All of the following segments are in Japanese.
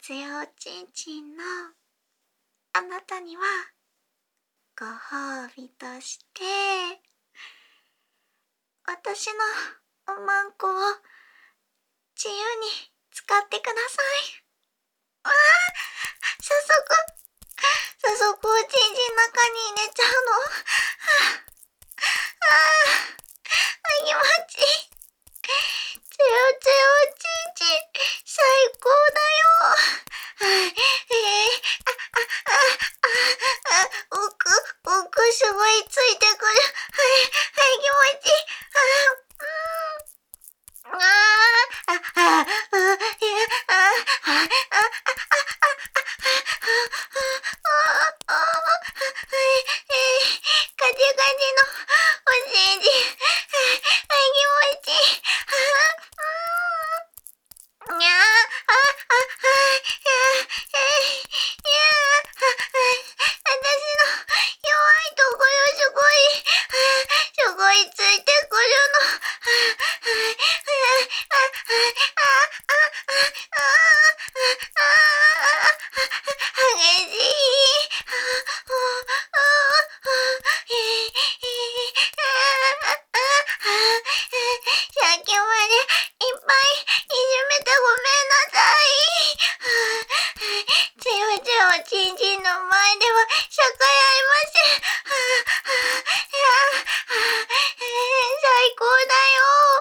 月曜ちんちんのあなたにはご褒美として私のおまんこを自由に使ってください。ああ、早速おちんちん中に入れちゃうの。ああ、気持ちいい。つよつよちんちん最高だよ。奥すごいついてくる。気持ちいい。ガチガチのおちんちん。気持ちいい。私の弱いところすごいついてくるの。激しい。さっきまでいっぱいいじめてごめんなさい。つよつよちんちんの前では逆らえません。最高だよ。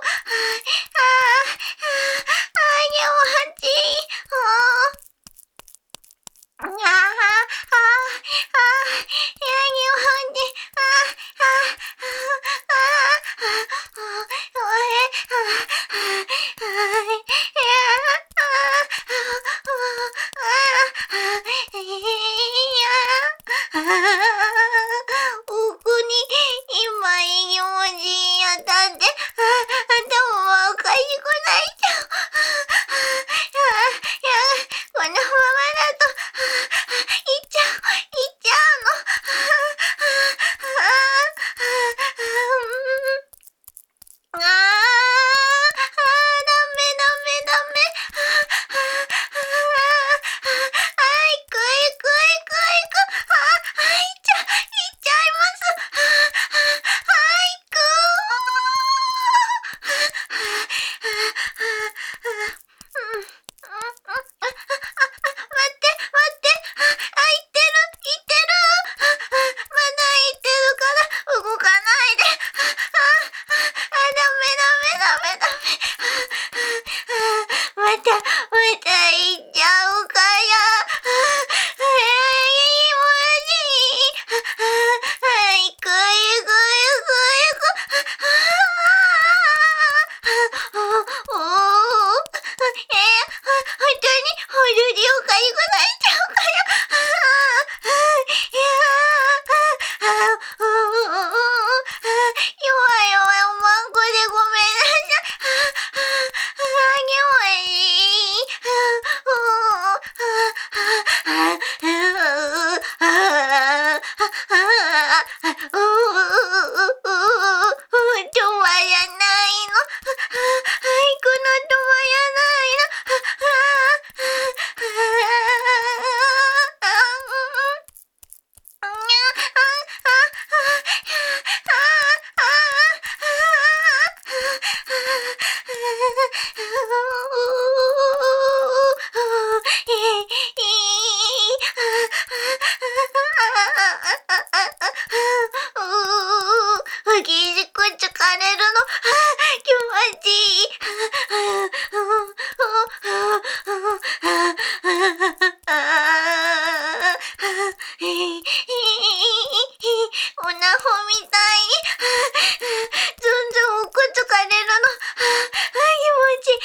気持ちいい。奥に今いい気持ちやったって頭はおかしくなっちゃう。このままだといっちゃうの。ダメ。行く。行っちゃいます。行く。待って。行ってる。まだ行ってるから動かないで。ダメ。また行っちゃうから。行く。本当におかしくなっちゃうから。弱いおまんこでごめんなさい。気持ちいい。止まらないの。行くの止まらないの。激しく疲れるの。気持ちいい。オナホみたいにずんずん奥疲れるの。気持ちいい。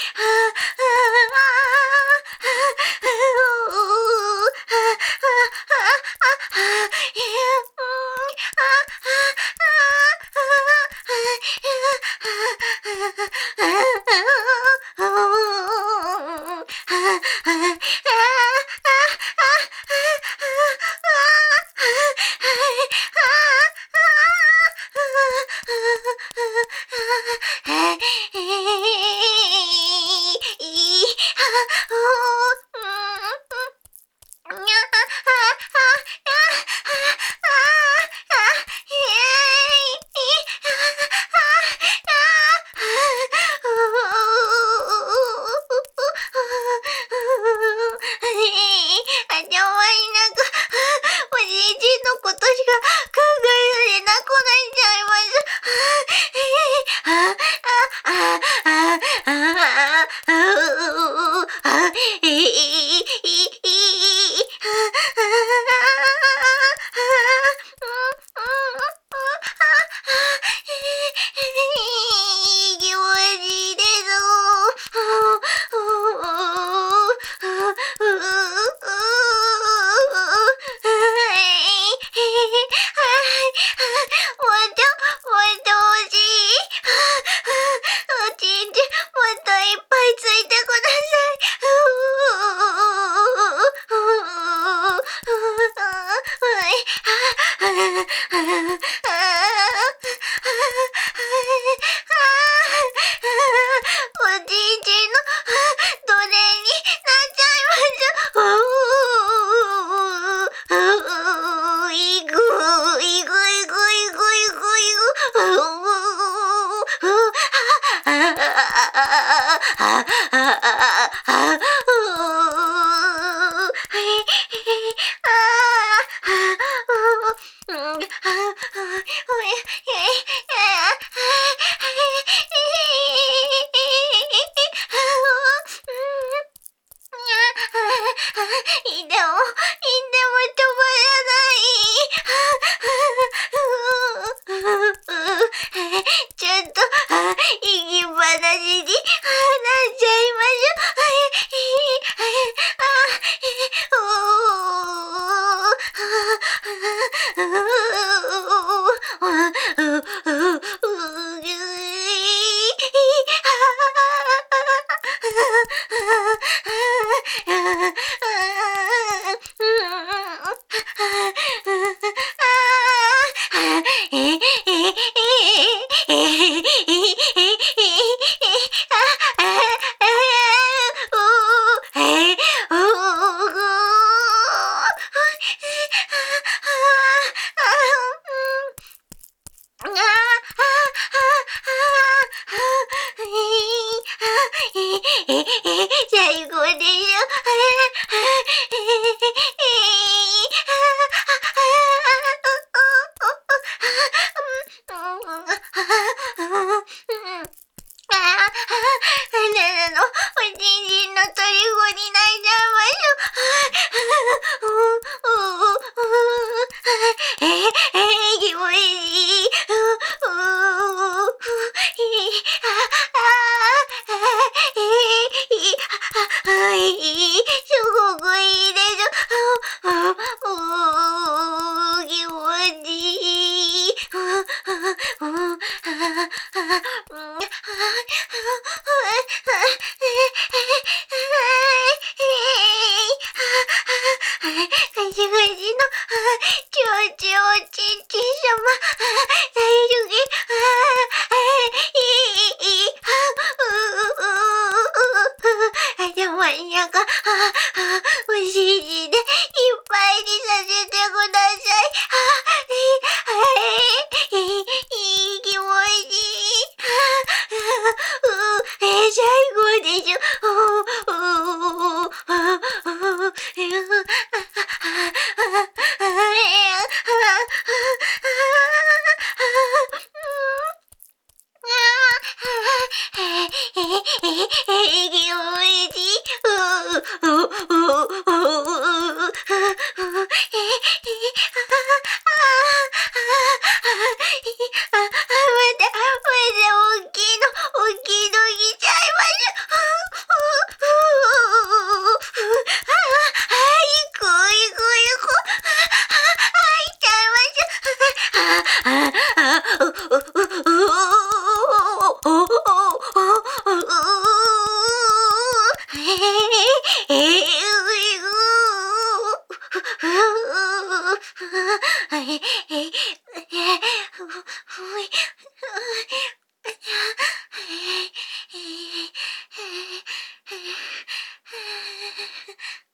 ちょっと、息話になっちゃいまし最高でしょ。なの、おちんちんの虜になっちゃいましょ。気持ちいい。すごくいいでしょ。気持ちいい。ガシガシのちょうちょうちんちん様、大好き。頭の中、お尻でいっぱいにさせてください。いい気持ちいい。最高でしょ。